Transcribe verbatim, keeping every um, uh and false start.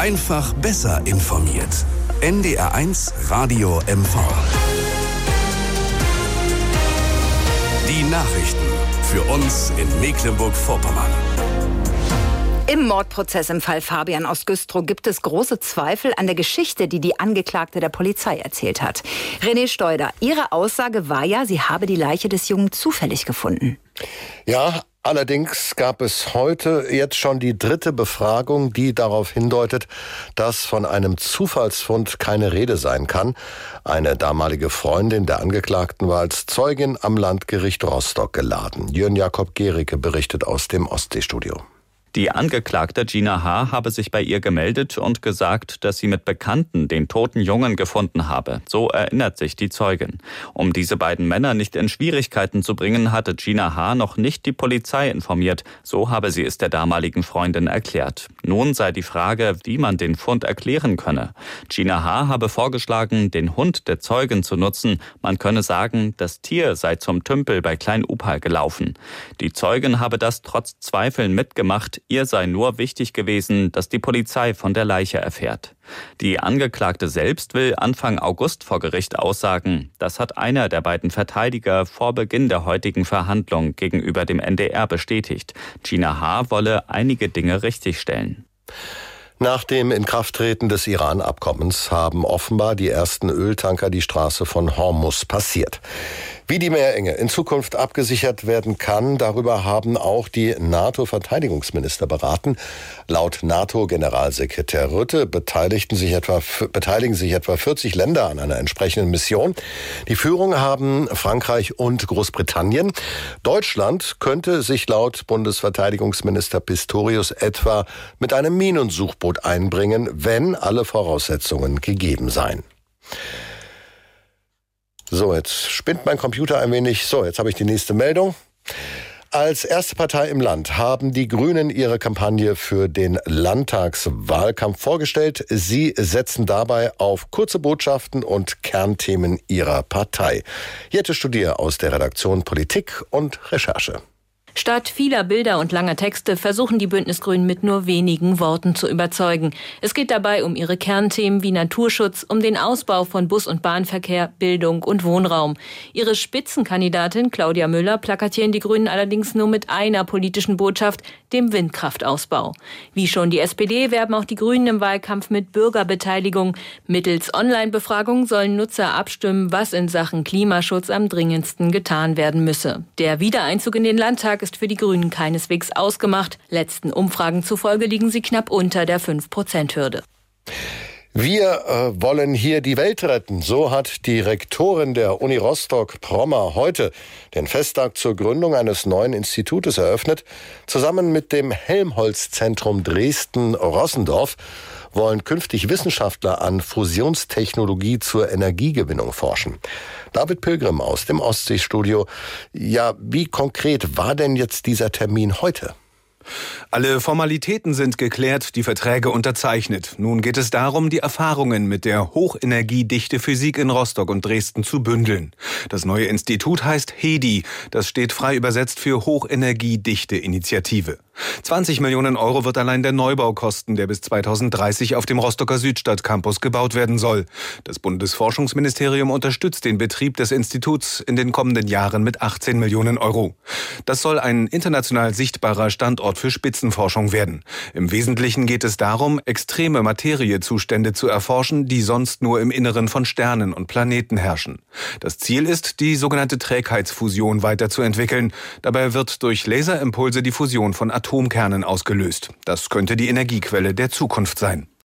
Einfach besser informiert. N D R eins Radio M V. Die Nachrichten für uns in Mecklenburg-Vorpommern. Im Mordprozess im Fall Fabian aus Güstrow gibt es große Zweifel an der Geschichte, die die Angeklagte der Polizei erzählt hat. René Steuder, ihre Aussage war ja, sie habe die Leiche des Jungen zufällig gefunden. Ja, allerdings gab es heute jetzt schon die dritte Befragung, die darauf hindeutet, dass von einem Zufallsfund keine Rede sein kann. Eine damalige Freundin der Angeklagten war als Zeugin am Landgericht Rostock geladen. Jürgen Jakob Gericke berichtet aus dem Ostseestudio. Die Angeklagte Gina H. habe sich bei ihr gemeldet und gesagt, dass sie mit Bekannten den toten Jungen gefunden habe. So erinnert sich die Zeugin. Um diese beiden Männer nicht in Schwierigkeiten zu bringen, hatte Gina H. noch nicht die Polizei informiert. So habe sie es der damaligen Freundin erklärt. Nun sei die Frage, wie man den Fund erklären könne. Gina H. habe vorgeschlagen, den Hund der Zeugin zu nutzen. Man könne sagen, das Tier sei zum Tümpel bei Klein-Upal gelaufen. Die Zeugin habe das trotz Zweifeln mitgemacht. Ihr sei nur wichtig gewesen, dass die Polizei von der Leiche erfährt. Die Angeklagte selbst will Anfang August vor Gericht aussagen. Das hat einer der beiden Verteidiger vor Beginn der heutigen Verhandlung gegenüber dem N D R bestätigt. Gina H. wolle einige Dinge richtigstellen. Nach dem Inkrafttreten des Iran-Abkommens haben offenbar die ersten Öltanker die Straße von Hormuz passiert. Wie die Meerenge in Zukunft abgesichert werden kann, darüber haben auch die NATO-Verteidigungsminister beraten. Laut NATO-Generalsekretär Rutte beteiligten sich etwa, beteiligen sich etwa vierzig Länder an einer entsprechenden Mission. Die Führung haben Frankreich und Großbritannien. Deutschland könnte sich laut Bundesverteidigungsminister Pistorius etwa mit einem Minensuchboot einbringen, wenn alle Voraussetzungen gegeben seien. So, jetzt spinnt mein Computer ein wenig. So, jetzt habe ich die nächste Meldung. Als erste Partei im Land haben die Grünen ihre Kampagne für den Landtagswahlkampf vorgestellt. Sie setzen dabei auf kurze Botschaften und Kernthemen ihrer Partei. Jette Studier aus der Redaktion Politik und Recherche. Statt vieler Bilder und langer Texte versuchen die Bündnisgrünen mit nur wenigen Worten zu überzeugen. Es geht dabei um ihre Kernthemen wie Naturschutz, um den Ausbau von Bus- und Bahnverkehr, Bildung und Wohnraum. Ihre Spitzenkandidatin Claudia Müller plakatieren die Grünen allerdings nur mit einer politischen Botschaft, dem Windkraftausbau. Wie schon die S P D werben auch die Grünen im Wahlkampf mit Bürgerbeteiligung. Mittels Online-Befragung sollen Nutzer abstimmen, was in Sachen Klimaschutz am dringendsten getan werden müsse. Der Wiedereinzug in den Landtag ist für die Grünen keineswegs ausgemacht. Letzten Umfragen zufolge liegen sie knapp unter der fünf Prozent Hürde. Wir äh, wollen hier die Welt retten. So hat die Rektorin der Uni Rostock, Prommer, heute den Festtag zur Gründung eines neuen Institutes eröffnet. Zusammen mit dem Helmholtz-Zentrum Dresden-Rossendorf wollen künftig Wissenschaftler an Fusionstechnologie zur Energiegewinnung forschen. David Pilgrim aus dem Ostseestudio. Ja, wie konkret war denn jetzt dieser Termin heute? Alle Formalitäten sind geklärt, die Verträge unterzeichnet. Nun geht es darum, die Erfahrungen mit der hochenergiedichte Physik in Rostock und Dresden zu bündeln. Das neue Institut heißt HEDI. Das steht frei übersetzt für Hochenergiedichte Initiative. zwanzig Millionen Euro wird allein der Neubau kosten, der bis zweitausenddreißig auf dem Rostocker Südstadtcampus gebaut werden soll. Das Bundesforschungsministerium unterstützt den Betrieb des Instituts in den kommenden Jahren mit achtzehn Millionen Euro. Das soll ein international sichtbarer Standort für Spitzenforschung werden. Im Wesentlichen geht es darum, extreme Materiezustände zu erforschen, die sonst nur im Inneren von Sternen und Planeten herrschen. Das Ziel ist, die sogenannte Trägheitsfusion weiterzuentwickeln. Dabei wird durch Laserimpulse die Fusion von Atomkernen ausgelöst. Das könnte die Energiequelle der Zukunft sein.